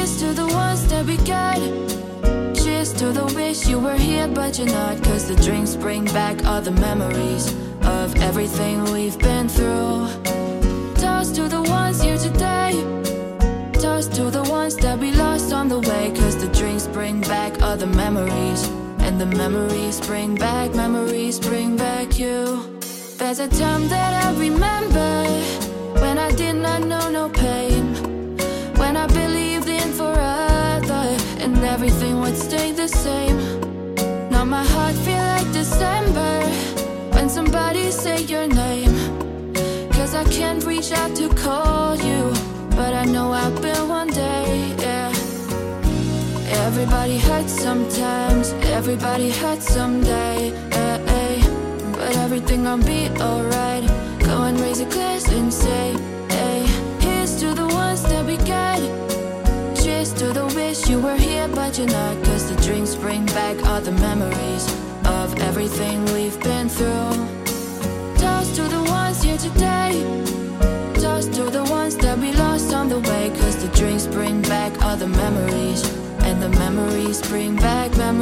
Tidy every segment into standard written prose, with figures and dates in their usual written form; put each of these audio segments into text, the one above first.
Here's to the ones that we got. Cheers to the wish you were here but you're not. Cause the drinks bring back all the memories of everything we've been through. Toast to the ones here today. Toast to the ones that we lost on the way. Cause the drinks bring back all the memories. And the memories bring back you. There's a time that I remember when I did not know no pain, when I believed in forever and everything would stay the same. Now my heart feel like December when somebody say your name. Cause I can't reach out to call you, but I know I'll be one day, yeah. Everybody hurts sometimes, everybody hurts someday, but everything gon' be alright. Go and raise a glass and say, hey. Here's to the ones that we got. Cheers to the wish you were here but you're not. Cause the drinks bring back all the memories of everything we've been through. Toast to the ones here today. Toast to the ones that we lost on the way. Cause the drinks bring back all the memories. And the memories bring back, yeah.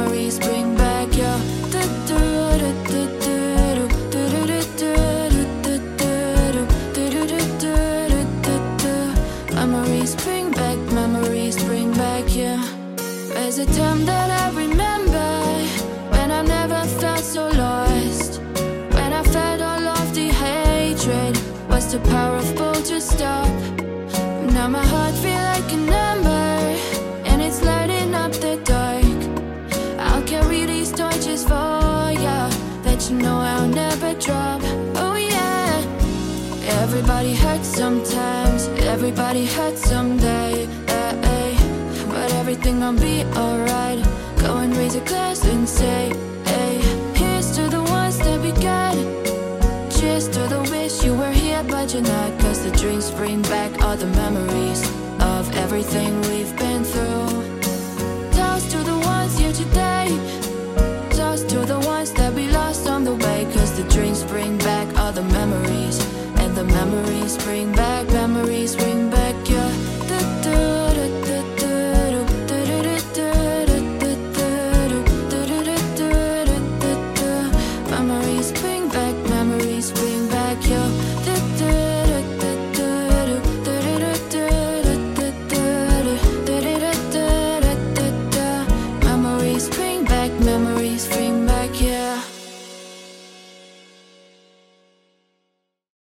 Memories bring back, yeah. There's a time that I remember when I never felt so lost, when I felt all of the hatred was too powerful to stop. Now my heart feel like an ember and it's lighting up the dark. I'll carry these torches for ya, that you know I'll never drop. Oh yeah. Everybody hurts sometimes, everybody hurts someday, but everything gon' be alright. Go and raise a glass and say, hey. Here's to the ones that we got. Cheers to the wish you were here but you're not. Cause the drinks bring back all the memories of everything we've been through. Toast to the ones here today. Toast to the ones that we lost on the way. Cause the drinks bring back all the memories. And the memories bring back